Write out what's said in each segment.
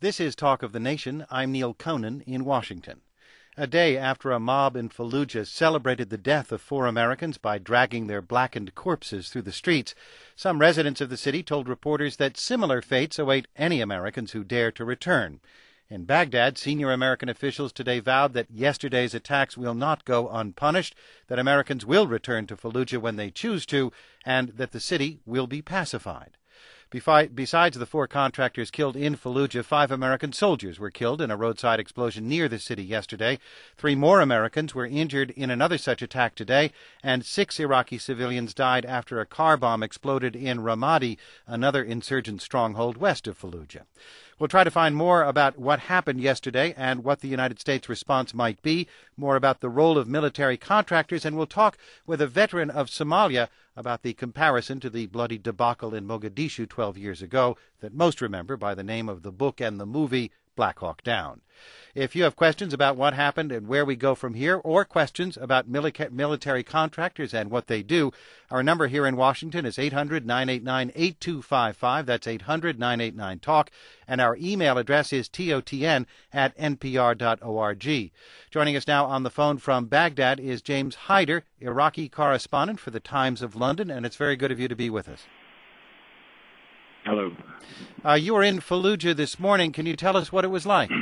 This is Talk of the Nation. I'm Neil Conan in Washington. A day after a mob in Fallujah celebrated the death of 4 Americans by dragging their blackened corpses through the streets, some residents of the city told reporters that similar fates await any Americans who dare to return. In Baghdad, senior American officials today vowed that yesterday's attacks will not go unpunished, that Americans will return to Fallujah when they choose to, and that the city will be pacified. Besides the 4 contractors killed in Fallujah, 5 American soldiers were killed in a roadside explosion near the city yesterday. 3 more Americans were injured in another such attack today, and 6 Iraqi civilians died after a car bomb exploded in Ramadi, another insurgent stronghold west of Fallujah. We'll try to find more about what happened yesterday and what the United States response might be, more about the role of military contractors, and we'll talk with a veteran of Somalia about the comparison to the bloody debacle in Mogadishu 12 years ago that most remember by the name of the book and the movie Black Hawk Down. If you have questions about what happened and where we go from here, or questions about military contractors and what they do, our number here in Washington is 800-989-8255. That's 800-989-TALK. And our email address is totn@npr.org. Joining us now on the phone from Baghdad is James Hyder, Iraqi correspondent for the Times of London, and it's very good of you to be with us. Hello. You were in Fallujah this morning. Can you tell us what it was like?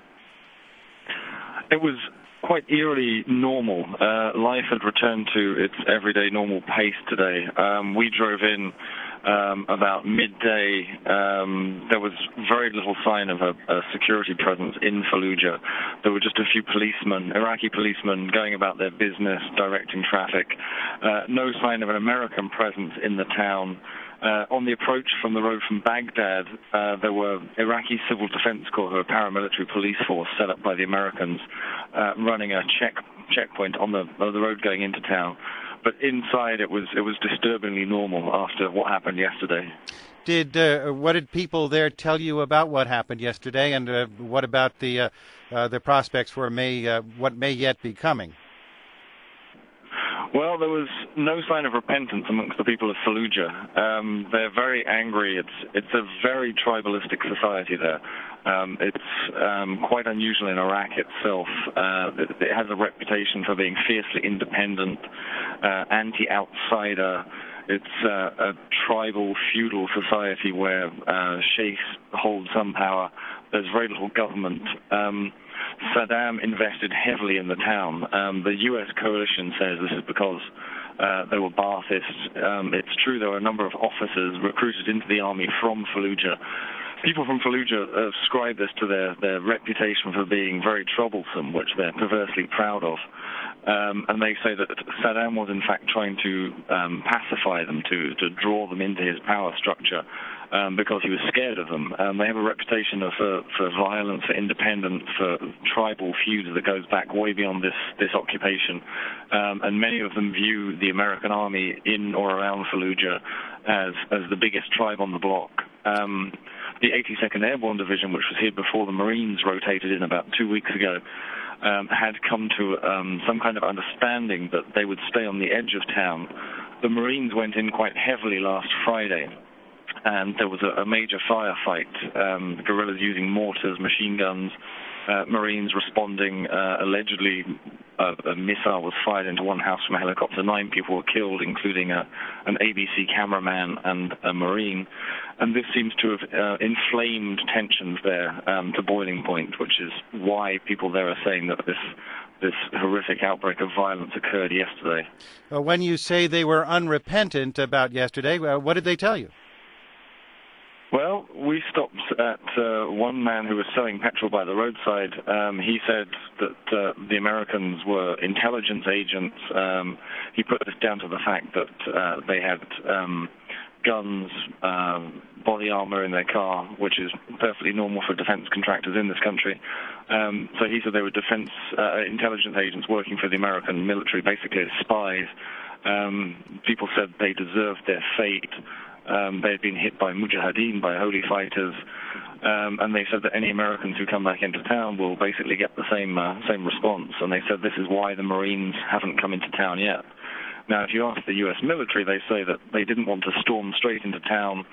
It was quite eerily normal. Life had returned to its everyday normal pace today. We drove in about midday. There was very little sign of a security presence in Fallujah. There were just a few policemen, Iraqi policemen, going about their business, directing traffic. No sign of an American presence in the town. On the approach from the road from Baghdad, there were Iraqi Civil Defense Corps, a paramilitary police force set up by the Americans, running a checkpoint on the road going into town. But inside, it was disturbingly normal after what happened yesterday. What did people there tell you about what happened yesterday, and what about the prospects for what may yet be coming? Well, there was no sign of repentance amongst the people of Fallujah. They're very angry. It's a very tribalistic society there. It's quite unusual in Iraq itself. It has a reputation for being fiercely independent, anti-outsider. It's a tribal, feudal society where sheikhs hold some power. There's very little government. Saddam invested heavily in the town. The U.S. coalition says this is because they were Baathists. It's true there were a number of officers recruited into the army from Fallujah. People from Fallujah ascribe this to their reputation for being very troublesome, which they're perversely proud of. And they say that Saddam was in fact trying to pacify them, to draw them into his power structure, because he was scared of them. They have a reputation for violence, for independence, for tribal feuds that goes back way beyond this occupation. And many of them view the American army in or around Fallujah as the biggest tribe on the block. The 82nd Airborne Division, which was here before the Marines rotated in about 2 weeks ago, had come to some kind of understanding that they would stay on the edge of town. The Marines went in quite heavily last Friday, and there was a major firefight, guerrillas using mortars, machine guns, Marines responding. Allegedly, a missile was fired into one house from a helicopter. 9 people were killed, including an ABC cameraman and a Marine. And this seems to have inflamed tensions there to boiling point, which is why people there are saying that this horrific outbreak of violence occurred yesterday. When you say they were unrepentant about yesterday, what did they tell you? Well, we stopped at one man who was selling petrol by the roadside. He said that the Americans were intelligence agents. He put this down to the fact that they had guns, body armor in their car, which is perfectly normal for defense contractors in this country. So he said they were defense intelligence agents working for the American military, basically as spies. People said they deserved their fate. They had been hit by mujahideen, by holy fighters, and they said that any Americans who come back into town will basically get the same response. And they said this is why the Marines haven't come into town yet. Now, if you ask the U.S. military, they say that they didn't want to storm straight into town.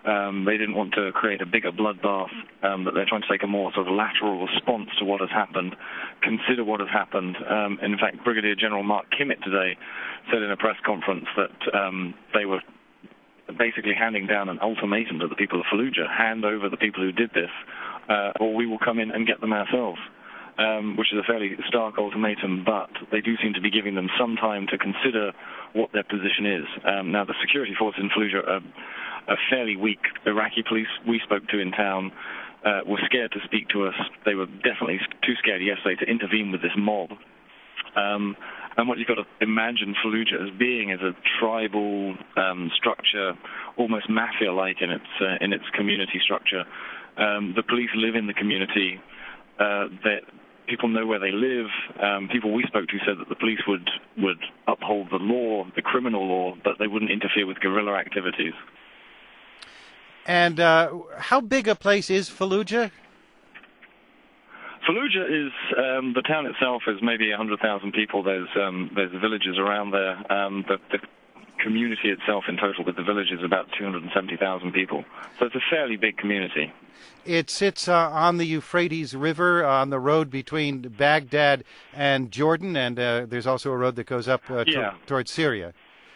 They didn't want to create a bigger bloodbath, that they're trying to take a more sort of lateral response to what has happened, consider what has happened. In fact, Brigadier General Mark Kimmitt today said in a press conference that they were basically handing down an ultimatum to the people of Fallujah: hand over the people who did this, or we will come in and get them ourselves. Which is a fairly stark ultimatum, but they do seem to be giving them some time to consider what their position is. Now, the security forces in Fallujah are fairly weak. Iraqi police we spoke to in town were scared to speak to us. They were definitely too scared yesterday to intervene with this mob. And what you've got to imagine Fallujah as being is a tribal structure, almost mafia-like in its community structure. The police live in the community. People know where they live. People we spoke to said that the police would uphold the law, the criminal law, but they wouldn't interfere with guerrilla activities. And how big a place is Fallujah? Fallujah is the town itself is maybe 100,000 people. There's villages around there. The community itself in total with the village is about 270,000 people. So it's a fairly big community. It sits on the Euphrates River on the road between Baghdad and Jordan, and there's also a road that goes up towards Syria.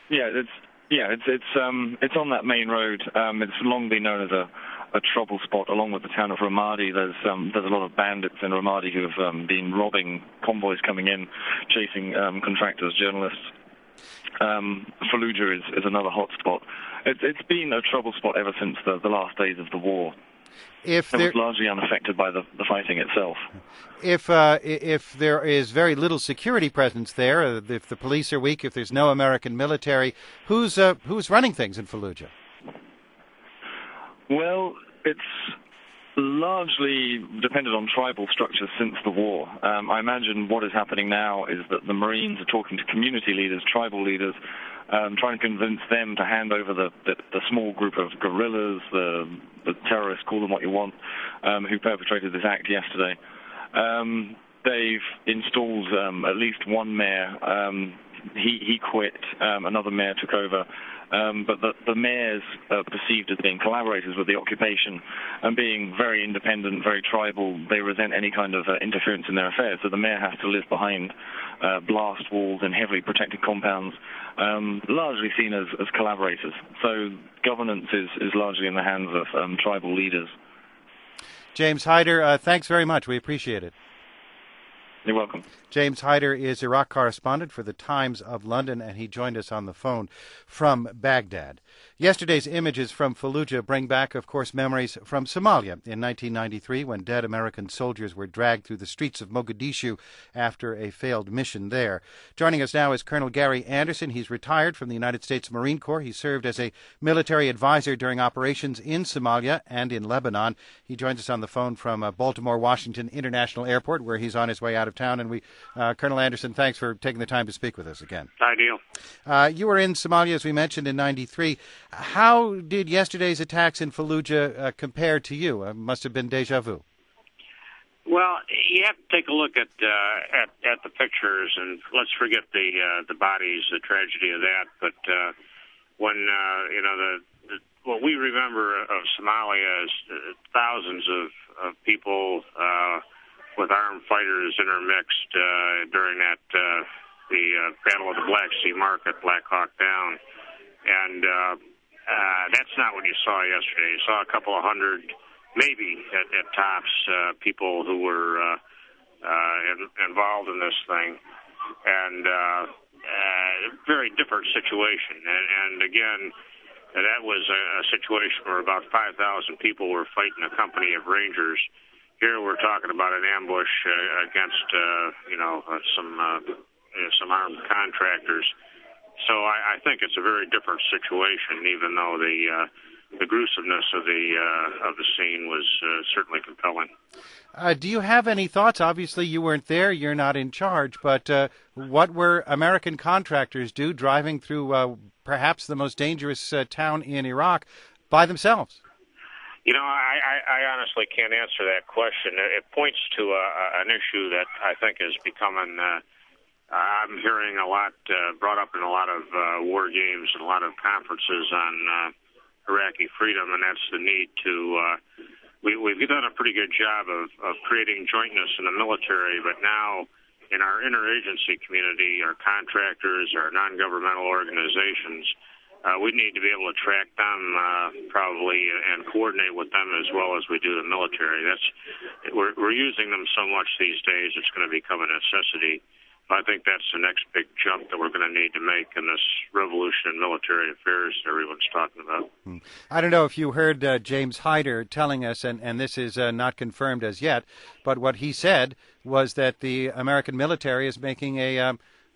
It's on that main road. It's long been known as a trouble spot, along with the town of Ramadi. There's a lot of bandits in Ramadi who have been robbing convoys coming in, chasing contractors, journalists. Fallujah is another hot spot. It's been a trouble spot ever since the last days of the war. It was largely unaffected by the fighting itself. If there is very little security presence there, if the police are weak, if there's no American military, who's running things in Fallujah? Well, it's largely depended on tribal structures since the war. I imagine what is happening now is that the Marines are talking to community leaders, tribal leaders, trying to convince them to hand over the small group of guerrillas, the terrorists, call them what you want, who perpetrated this act yesterday. They've installed at least one mayor. He quit. Another mayor took over. But the mayors are perceived as being collaborators with the occupation and being very independent, very tribal. They resent any kind of interference in their affairs. So the mayor has to live behind blast walls and heavily protected compounds, largely seen as collaborators. So governance is largely in the hands of tribal leaders. James Hyder, thanks very much. We appreciate it. You're welcome. James Hyder is Iraq correspondent for the Times of London, and he joined us on the phone from Baghdad. Yesterday's images from Fallujah bring back, of course, memories from Somalia in 1993 when dead American soldiers were dragged through the streets of Mogadishu after a failed mission there. Joining us now is Colonel Gary Anderson. He's retired from the United States Marine Corps. He served as a military advisor during operations in Somalia and in Lebanon. He joins us on the phone from Baltimore Washington International Airport, where he's on his way out of town. And Colonel Anderson, thanks for taking the time to speak with us again. Hi, Neil. You were in Somalia, as we mentioned, in '93. How did yesterday's attacks in Fallujah compare to you? Must have been déjà vu. Well, you have to take a look at the pictures, and let's forget the bodies, the tragedy of that. But when what we remember of Somalia is thousands of people with armed fighters intermixed during the Battle of the Black Sea Market, Black Hawk Down, and that's not what you saw yesterday. You saw a couple of hundred, maybe at tops, people who were involved in this thing, and very different situation. And again, that was a situation where about 5,000 people were fighting a company of Rangers. Here we're talking about an ambush against some armed contractors. So I think it's a very different situation, even though the gruesomeness of the scene was certainly compelling. Do you have any thoughts? Obviously, you weren't there; you're not in charge. But what were American contractors do driving through perhaps the most dangerous town in Iraq by themselves? You know, I honestly can't answer that question. It points to an issue that I think is becoming. I'm hearing a lot brought up in a lot of war games and a lot of conferences on Iraqi freedom, and that's the need to. We've done a pretty good job of creating jointness in the military, but now in our interagency community, our contractors, our non-governmental organizations, we need to be able to track them probably and coordinate with them as well as we do the military. We're using them so much these days, it's going to become a necessity. I think that's the next big jump that we're going to need to make in this revolution in military affairs that everyone's talking about. I don't know if you heard James Hyder telling us, and this is not confirmed as yet, but what he said was that the American military is making a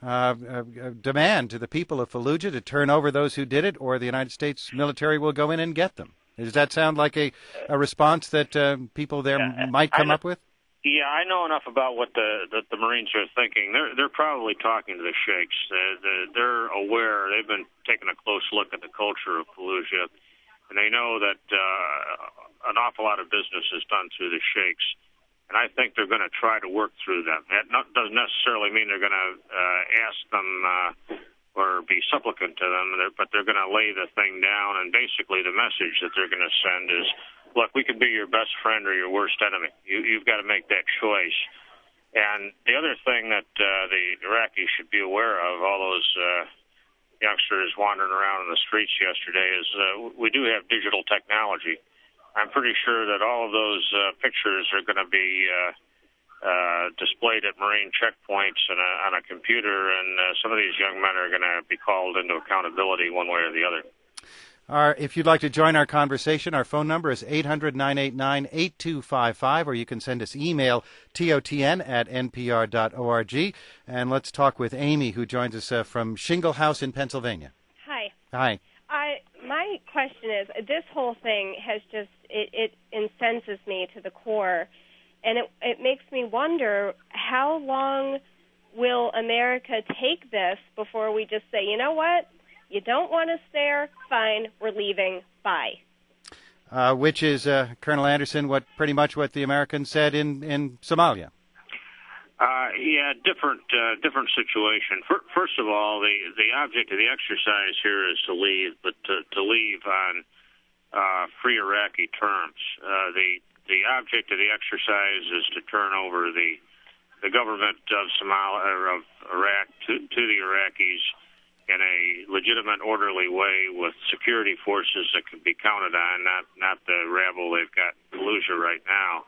demand to the people of Fallujah to turn over those who did it, or the United States military will go in and get them. Does that sound like a response that people there might come up with? Yeah, I know enough about what the Marines are thinking. They're probably talking to the sheikhs. They're aware. They've been taking a close look at the culture of Fallujah, and they know that an awful lot of business is done through the sheikhs. And I think they're going to try to work through them. That doesn't necessarily mean they're going to ask them or be supplicant to them, but they're going to lay the thing down. And basically the message that they're going to send is, look, we could be your best friend or your worst enemy. You've got to make that choice. And the other thing that the Iraqis should be aware of, all those youngsters wandering around in the streets yesterday, is we do have digital technology. I'm pretty sure that all of those pictures are going to be displayed at Marine checkpoints on a computer, and some of these young men are going to be called into accountability one way or the other. If you'd like to join our conversation, our phone number is 800-989-8255, or you can send us email, totn@npr.org. And let's talk with Amy, who joins us from Shingle House in Pennsylvania. Hi. Hi. My question is, this whole thing has just, it incenses me to the core, and it makes me wonder, how long will America take this before we just say, you know what? You don't want us there? Fine, we're leaving. Bye. Which is, Colonel Anderson, pretty much what the Americans said in Somalia. Yeah, different situation. First of all, the object of the exercise here is to leave, but to leave on free Iraqi terms. The object of the exercise is to turn over the government of Somalia or of Iraq to the Iraqis in a legitimate, orderly way with security forces that can be counted on, not the rabble they've got in Fallujah right now.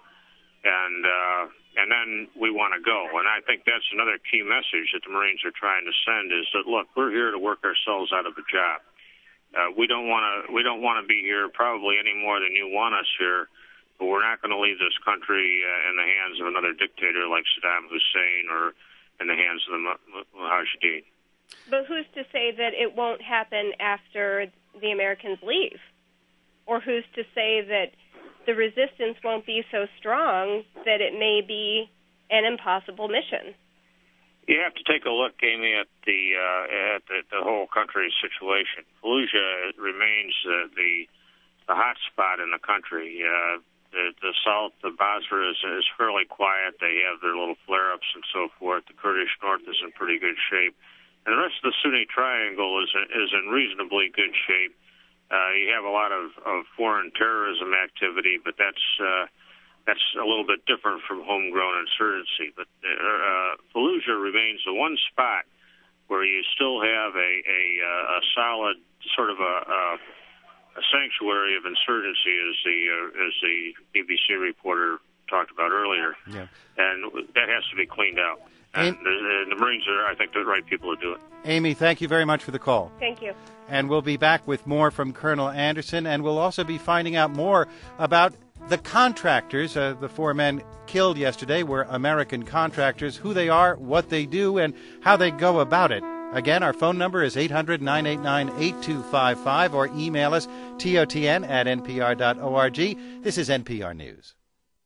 And then we want to go. And I think that's another key message that the Marines are trying to send is that, look, we're here to work ourselves out of a job. We don't want to be here probably any more than you want us here, but we're not going to leave this country in the hands of another dictator like Saddam Hussein or in the hands of the Mujahideen. But who's to say that it won't happen after the Americans leave? Or who's to say that the resistance won't be so strong that it may be an impossible mission? You have to take a look, Amy, at the whole country's situation. Fallujah remains the hot spot in the country. The south, the Basra, is fairly quiet. They have their little flare-ups and so forth. The Kurdish north is in pretty good shape. And the rest of the Sunni Triangle is in reasonably good shape. You have a lot of foreign terrorism activity, but that's a little bit different from homegrown insurgency. But Fallujah remains the one spot where you still have a solid sort of a sanctuary of insurgency, as the BBC reporter talked about earlier. Yeah. And that has to be cleaned out. And the Marines are, I think, the right people to do it. Amy, thank you very much for the call. Thank you. And we'll be back with more from Colonel Anderson, and we'll also be finding out more about the contractors. The 4 men killed yesterday were American contractors, who they are, what they do, and how they go about it. Again, our phone number is 800-989-8255, or email us, totn@npr.org. This is NPR News.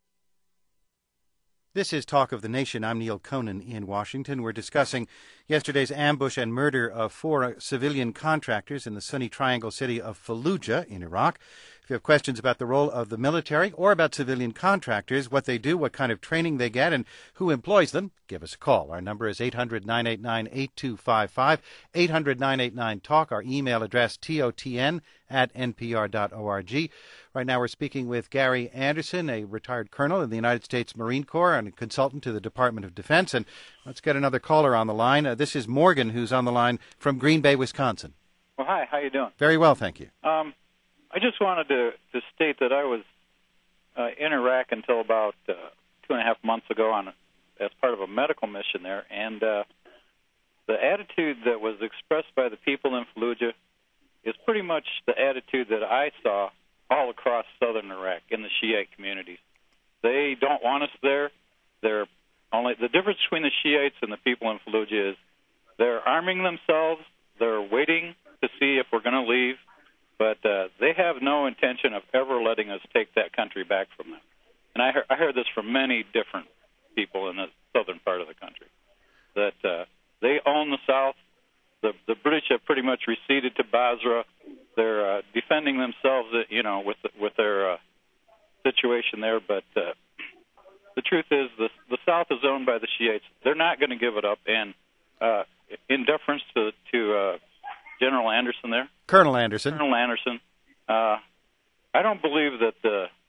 This is Talk of the Nation. I'm Neil Conan in Washington. We're discussing yesterday's ambush and murder of 4 civilian contractors in the Sunni Triangle city of Fallujah in Iraq. If you have questions about the role of the military or about civilian contractors, what they do, what kind of training they get, and who employs them, give us a call. Our number is 800-989-8255, 800-989-TALK. Our email address, totn@npr.org. Right now we're speaking with Gary Anderson, a retired colonel in the United States Marine Corps and a consultant to the Department of Defense. And let's get another caller on the line. This is Morgan, who's on the line from Green Bay, Wisconsin. Well, hi. How you doing? Very well, thank you. I just wanted to state that I was in Iraq until about 2.5 months ago as part of a medical mission there, and the attitude that was expressed by the people in Fallujah is pretty much the attitude that I saw all across southern Iraq in the Shiite communities. They don't want us there. The difference between the Shiites and the people in Fallujah is they're arming themselves. They're waiting to see if we're going to leave. But they have no intention of ever letting us take that country back from them. And I heard this from many different people in the southern part of the country, that they own the South. The British have pretty much receded to Basra. They're defending themselves, with their situation there. But the truth is the South is owned by the Shiites. They're not going to give it up. And in deference to General Anderson there. Colonel Anderson. I don't believe that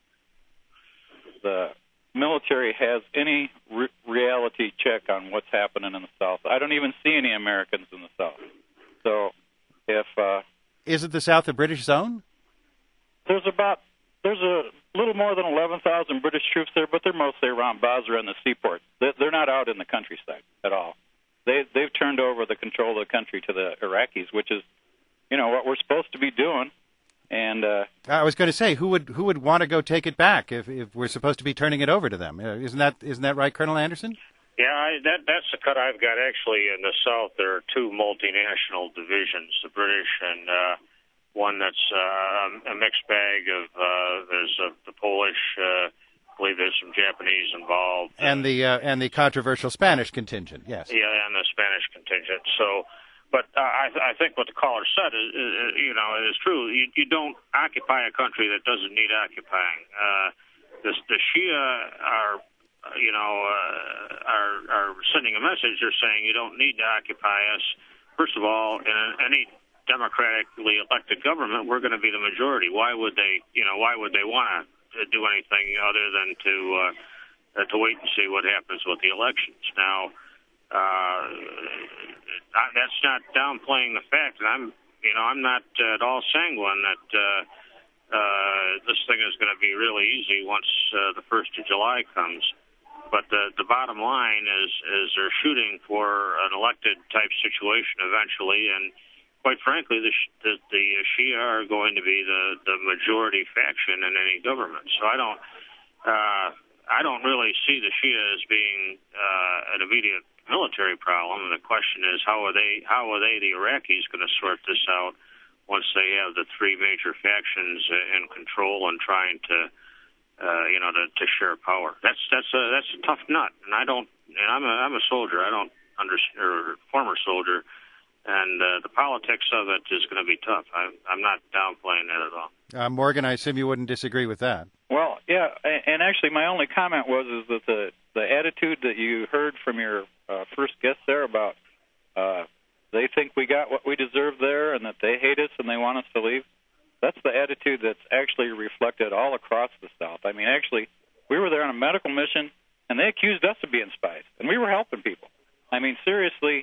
the military has any reality check on what's happening in the South. I don't even see any Americans in the South. So if... Isn't the South a British zone? There's a little more than 11,000 British troops there, but they're mostly around Basra and the seaport. They're not out in the countryside at all. They've turned over the control of the country to the Iraqis, which is, what we're supposed to be doing. And I was going to say, who would want to go take it back if we're supposed to be turning it over to them? Isn't that right, Colonel Anderson? Yeah, that's the cut I've got. Actually, in the South, there are two multinational divisions: the British and one that's a mixed bag of. There's the Polish. I believe there's some Japanese involved, and the controversial Spanish contingent. Yes. Yeah, and the Spanish contingent. So, but I think what the caller said is true. You don't occupy a country that doesn't need occupying. The Shia are sending a message. They're saying you don't need to occupy us. First of all, in any democratically elected government, we're going to be the majority. Why would they want to do anything other than to wait and see what happens with the elections? Now, that's not downplaying the fact, and I'm not at all sanguine that this thing is going to be really easy once the 1st of July comes. But the bottom line is they're shooting for an elected type situation eventually, and quite frankly, the Shia are going to be the majority faction in any government. So I don't really see the Shia as being an immediate military problem. And the question is, how are they, the Iraqis, going to sort this out once they have the three major factions in control and trying to share power? That's a tough nut, and I'm a soldier. I don't understand, or former soldier. And the politics of it is going to be tough. I'm not downplaying that at all. Morgan, I assume you wouldn't disagree with that. Well, yeah, and actually my only comment was that the attitude that you heard from your first guest there about they think we got what we deserve there and that they hate us and they want us to leave, that's the attitude that's actually reflected all across the South. I mean, actually, we were there on a medical mission, and they accused us of being spies, and we were helping people. I mean, seriously,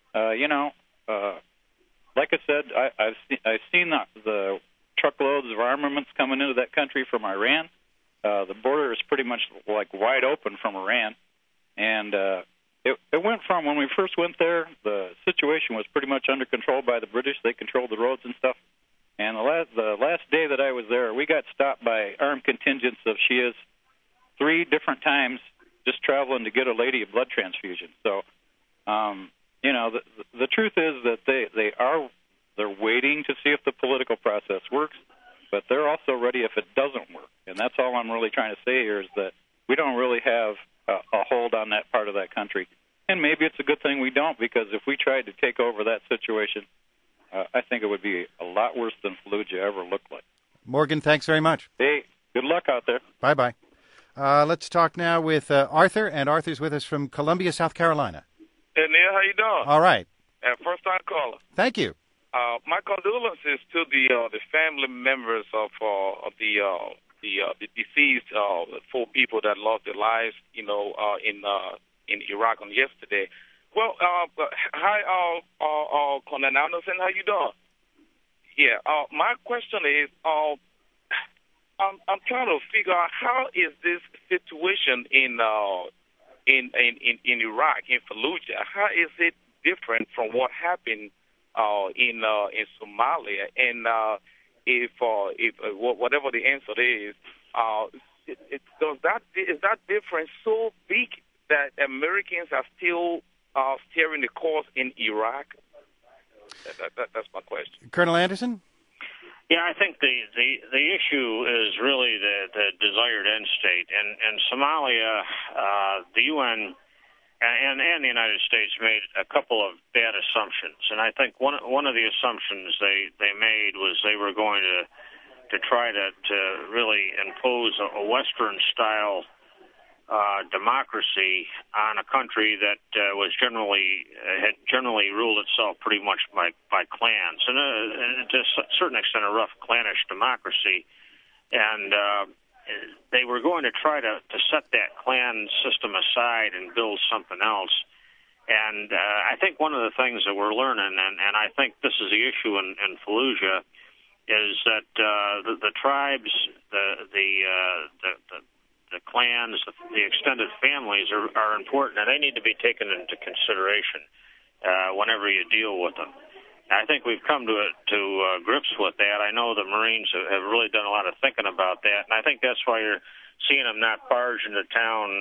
like I said, I've seen the truckloads of armaments coming into that country from Iran. The border is pretty much like wide open from Iran, and it went from when we first went there, the situation was pretty much under control by the British. They controlled the roads and stuff. And the last day that I was there, we got stopped by armed contingents of Shias 3 different times just traveling to get a lady a blood transfusion. So, the truth is that they're waiting to see if the political process works, but they're also ready if it doesn't work. And that's all I'm really trying to say here is that we don't really have a hold on that part of that country. And maybe it's a good thing we don't, because if we tried to take over that situation, I think it would be a lot worse than Fallujah ever looked like. Morgan, thanks very much. Hey, good luck out there. Bye-bye. Let's talk now with Arthur, and Arthur's with us from Columbia, South Carolina. Hey, Neil, how you doing? All right. First-time caller. Thank you. My condolences to the family members of the deceased 4 people that lost their lives, in Iraq on yesterday. Well, hi, Colonel Anderson, how you doing? Yeah. My question is, I'm trying to figure out how is this situation in Iraq, in Fallujah, how is it different from what happened in Somalia? And if whatever the answer is that difference so big that Americans are still steering the course in Iraq? That's my question. Colonel Anderson? Yeah, I think the issue is really the desired end state. And Somalia, the UN and the United States made a couple of bad assumptions. And I think one of the assumptions they made was they were going to try to really impose a Western-style democracy on a country that had generally ruled itself pretty much by clans, and to a certain extent a rough clannish democracy. And they were going to try to set that clan system aside and build something else. And I think one of the things that we're learning, and I think this is the issue in Fallujah, is that the tribes, the clans, the extended families are important, and they need to be taken into consideration whenever you deal with them. And I think we've come to grips with that. I know the Marines have really done a lot of thinking about that, and I think that's why you're seeing them not barge into town,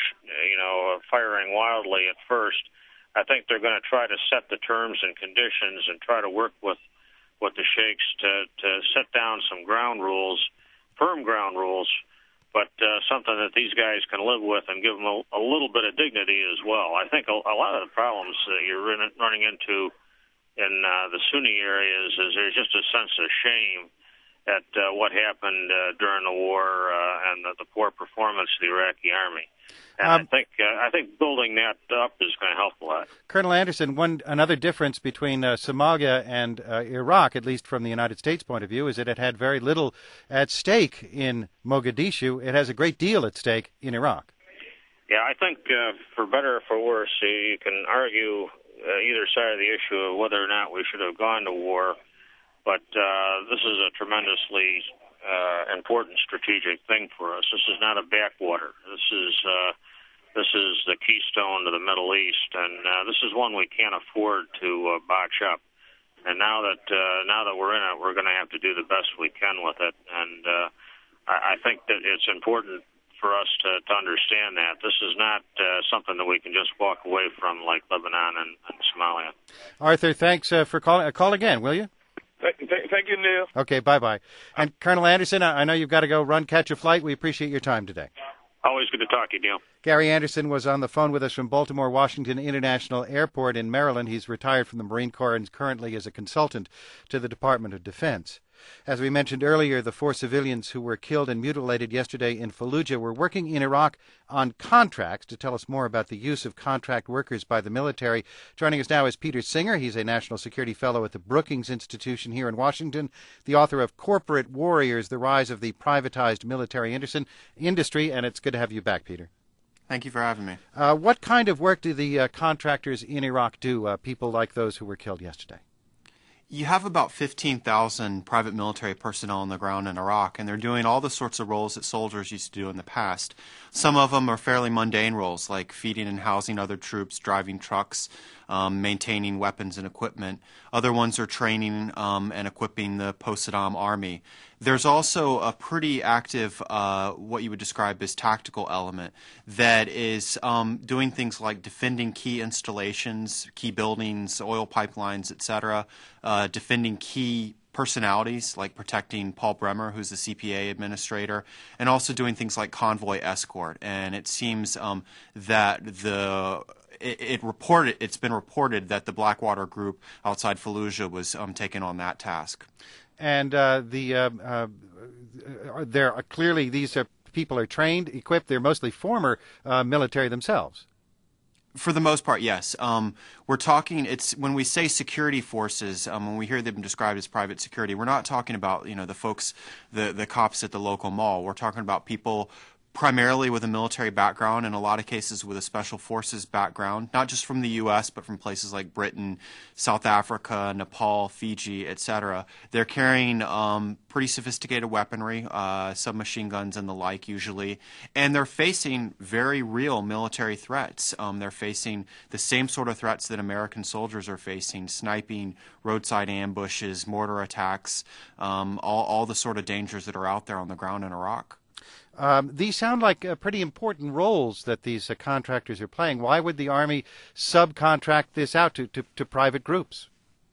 firing wildly at first. I think they're going to try to set the terms and conditions and try to work with the sheikhs to set down some ground rules, firm ground rules, but something that these guys can live with and give them a little bit of dignity as well. I think a lot of the problems that you're running into in the Sunni areas is there's just a sense of shame at what happened during the war and the poor performance of the Iraqi army. And I think building that up is going to help a lot. Colonel Anderson, another difference between Somalia and Iraq, at least from the United States' point of view, is that it had very little at stake in Mogadishu. It has a great deal at stake in Iraq. Yeah, I think for better or for worse, you can argue either side of the issue of whether or not we should have gone to war. But this is a tremendously important strategic thing for us. This is not a backwater. This is the keystone to the Middle East, and this is one we can't afford to botch up. And now that we're in it, we're going to have to do the best we can with it. And I think that it's important for us to understand that this is not something that we can just walk away from like Lebanon and Somalia. Arthur, thanks for calling. Call again, will you? Thank you, Neil. Okay, bye-bye. And Colonel Anderson, I know you've got to go catch a flight. We appreciate your time today. Always good to talk to you, Neil. Gary Anderson was on the phone with us from Baltimore Washington International Airport in Maryland. He's retired from the Marine Corps and currently is a consultant to the Department of Defense. As we mentioned earlier, the 4 civilians who were killed and mutilated yesterday in Fallujah were working in Iraq on contracts. To tell us more about the use of contract workers by the military, joining us now is Peter Singer. He's a National Security Fellow at the Brookings Institution here in Washington, the author of Corporate Warriors, The Rise of the Privatized Military Industry, and it's good to have you back, Peter. Thank you for having me. What kind of work do the contractors in Iraq do, people like those who were killed yesterday? You have about 15,000 private military personnel on the ground in Iraq, and they're doing all the sorts of roles that soldiers used to do in the past. Some of them are fairly mundane roles, like feeding and housing other troops, driving trucks, maintaining weapons and equipment. Other ones are training and equipping the post-Saddam army. There's also a pretty active, what you would describe as tactical element that is doing things like defending key installations, key buildings, oil pipelines, etc., defending key personalities like protecting Paul Bremer, who's the CPA administrator, and also doing things like convoy escort. And it seems that it's been reported that the Blackwater group outside Fallujah was taking on that task. and there are clearly these people are trained, equipped. They're mostly former military themselves. For the most part, yes. We're talking. It's when we say security forces. When we hear them described as private security, we're not talking about the folks, the cops at the local mall. We're talking about people primarily with a military background, in a lot of cases with a special forces background, not just from the U.S., but from places like Britain, South Africa, Nepal, Fiji, etc. They're carrying pretty sophisticated weaponry, submachine guns and the like usually, and they're facing very real military threats. They're facing the same sort of threats that American soldiers are facing: sniping, roadside ambushes, mortar attacks, all the sort of dangers that are out there on the ground in Iraq. These sound like pretty important roles that these contractors are playing. Why would the Army subcontract this out to private groups?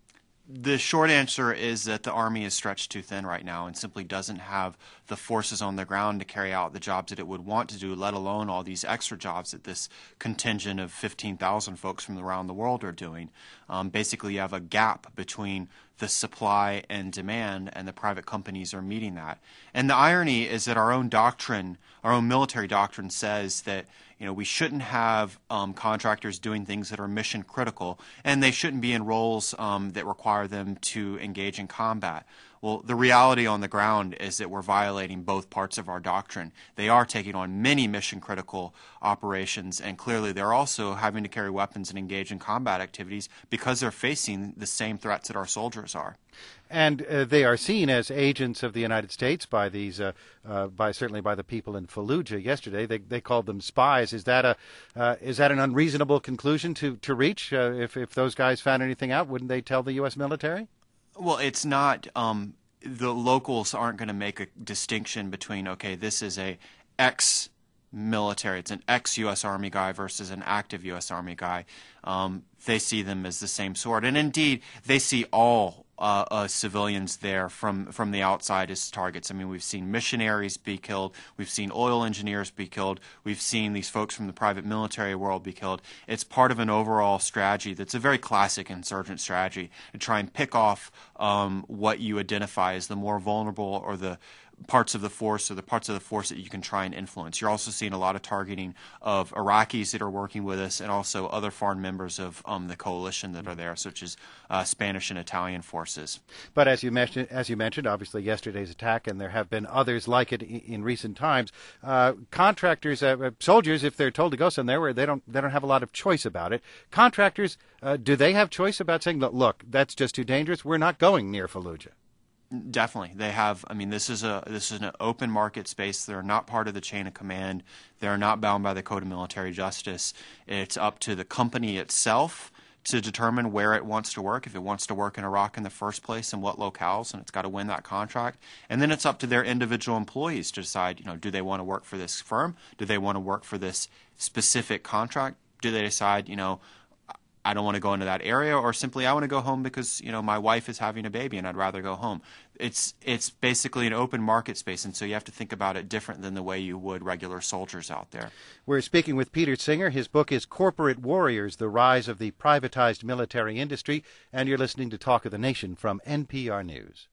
The short answer is that the Army is stretched too thin right now and simply doesn't have the forces on the ground to carry out the jobs that it would want to do, let alone all these extra jobs that this contingent of 15,000 folks from around the world are doing. Basically, you have a gap between the supply and demand, and the private companies are meeting that. And the irony is that our own doctrine, our own military doctrine, says that we shouldn't have contractors doing things that are mission critical, and they shouldn't be in roles that require them to engage in combat. Well, the reality on the ground is that we're violating both parts of our doctrine. They are taking on many mission-critical operations, and clearly they're also having to carry weapons and engage in combat activities because they're facing the same threats that our soldiers are. And they are seen as agents of the United States by these, certainly by the people in Fallujah yesterday. They called them spies. Is that an unreasonable conclusion to reach? If those guys found anything out, wouldn't they tell the U.S. military? Well, it's not. The locals aren't going to make a distinction between, okay, this is a ex-military, it's an ex-U.S. Army guy versus an active U.S. Army guy. They see them as the same sort. And indeed, they see all civilians there from the outside as targets. I mean, we've seen missionaries be killed. We've seen oil engineers be killed. We've seen these folks from the private military world be killed. It's part of an overall strategy that's a very classic insurgent strategy to try and pick off what you identify as the more vulnerable or the parts of the force, or the parts of the force that you can try and influence. You're also seeing a lot of targeting of Iraqis that are working with us, and also other foreign members of the coalition that are there, such as Spanish and Italian forces. But as you mentioned, obviously yesterday's attack, and there have been others like it in recent times. Contractors, soldiers, if they're told to go somewhere where they don't have a lot of choice about it. Contractors, do they have choice about saying, look, that's just too dangerous, we're not going near Fallujah? Definitely. They have. I mean, this is an open market space. They're not part of the chain of command. They're not bound by the Code of Military Justice. It's up to the company itself to determine where it wants to work, if it wants to work in Iraq in the first place and what locales, and it's got to win that contract. And then it's up to their individual employees to decide, do they want to work for this firm? Do they want to work for this specific contract? Do they decide, I don't want to go into that area, or simply I want to go home because my wife is having a baby and I'd rather go home. It's basically an open market space, and so you have to think about it different than the way you would regular soldiers out there. We're speaking with Peter Singer. His book is Corporate Warriors: The Rise of the Privatized Military Industry, and you're listening to Talk of the Nation from NPR News.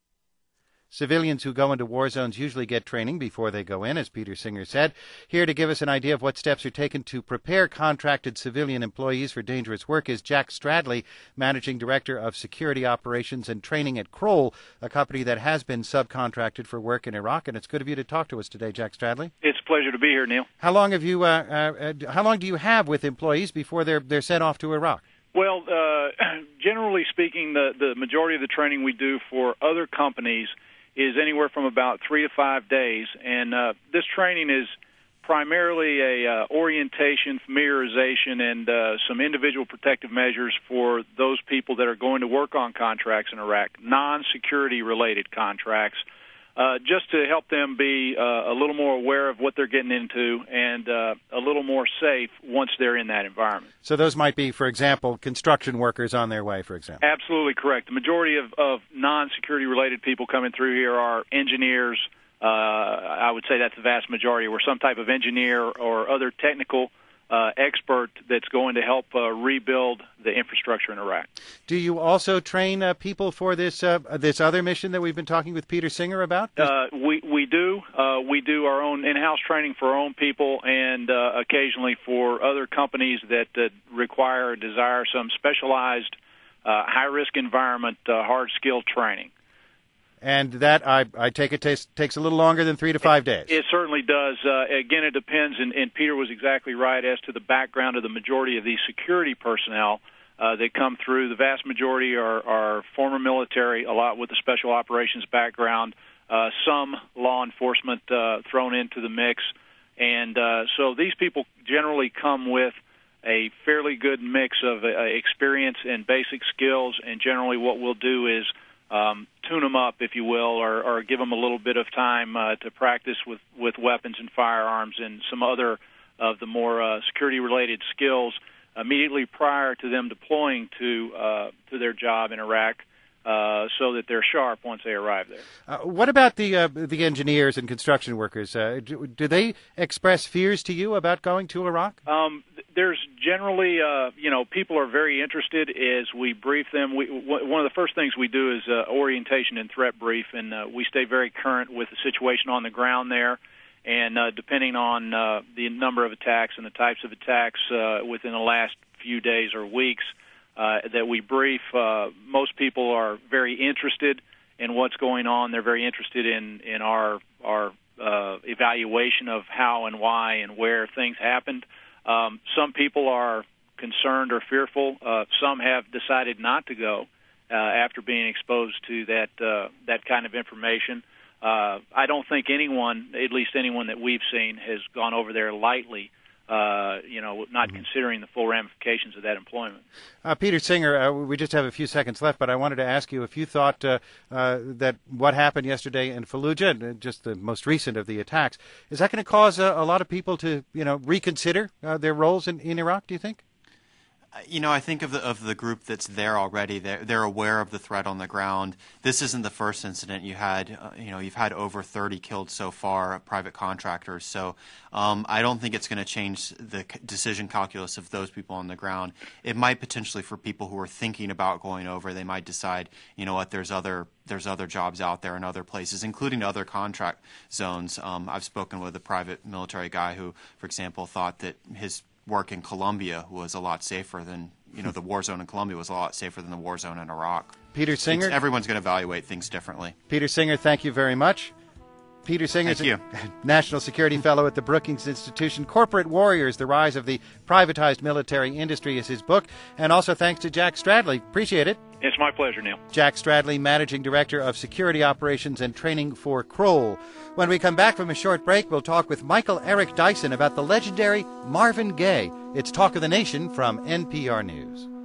Civilians who go into war zones usually get training before they go in, as Peter Singer said. Here to give us an idea of what steps are taken to prepare contracted civilian employees for dangerous work is Jack Stradley, Managing Director of Security Operations and Training at Kroll, a company that has been subcontracted for work in Iraq. And it's good of you to talk to us today, Jack Stradley. It's a pleasure to be here, Neil. How long have you? How long do you have with employees before they're sent off to Iraq? Well, generally speaking, the majority of the training we do for other companies is anywhere from about 3 to 5 days, and this training is primarily a orientation, familiarization, and some individual protective measures for those people that are going to work on contracts in Iraq, non-security related contracts, just to help them be a little more aware of what they're getting into and a little more safe once they're in that environment. So those might be, for example, construction workers on their way, for example. Absolutely correct. The majority of non-security related people coming through here are engineers. I would say that's the vast majority, or some type of engineer or other technical expert that's going to help rebuild the infrastructure in Iraq. Do you also train people for this other mission that we've been talking with Peter Singer about? We do. We do our own in-house training for our own people, and occasionally for other companies that require or desire some specialized high-risk environment, hard-skill training. And that, I take it, takes a little longer than 3 to 5 days. It certainly does. Again, it depends, and Peter was exactly right as to the background of the majority of these security personnel that come through. The vast majority are former military, a lot with a special operations background, some law enforcement thrown into the mix. And so these people generally come with a fairly good mix of experience and basic skills, and generally what we'll do is tune them up, if you will, or give them a little bit of time to practice with weapons and firearms and some other of the more security-related skills immediately prior to them deploying to their job in Iraq, so that they're sharp once they arrive there. What about the engineers and construction workers? Do they express fears to you about going to Iraq? There's generally, people are very interested as we brief them. One of the first things we do is orientation and threat brief, and we stay very current with the situation on the ground there. And depending on the number of attacks and the types of attacks within the last few days or weeks that we brief, most people are very interested in what's going on. They're very interested in our evaluation of how and why and where things happened. Some people are concerned or fearful. Some have decided not to go after being exposed to that kind of information. I don't think anyone, at least anyone that we've seen, has gone over there lightly, not considering the full ramifications of that employment. Peter Singer, we just have a few seconds left, but I wanted to ask you if you thought that what happened yesterday in Fallujah, just the most recent of the attacks, is that going to cause a lot of people to, reconsider their roles in Iraq, do you think? I think of the group that's there already. They're aware of the threat on the ground. This isn't the first incident. You've had over 30 killed so far, private contractors. So I don't think it's going to change the decision calculus of those people on the ground. It might potentially, for people who are thinking about going over, they might decide, there's other jobs out there in other places, including other contract zones. I've spoken with a private military guy who, for example, thought that his work in Colombia was a lot safer than, the war zone in Colombia was a lot safer than the war zone in Iraq. Peter Singer? Everyone's going to evaluate things differently. Peter Singer, thank you very much. Peter Singer is a National Security Fellow at the Brookings Institution. Corporate Warriors, The Rise of the Privatized Military Industry is his book. And also thanks to Jack Stradley. Appreciate it. It's my pleasure, Neil. Jack Stradley, Managing Director of Security Operations and Training for Kroll. When we come back from a short break, we'll talk with Michael Eric Dyson about the legendary Marvin Gaye. It's Talk of the Nation from NPR News.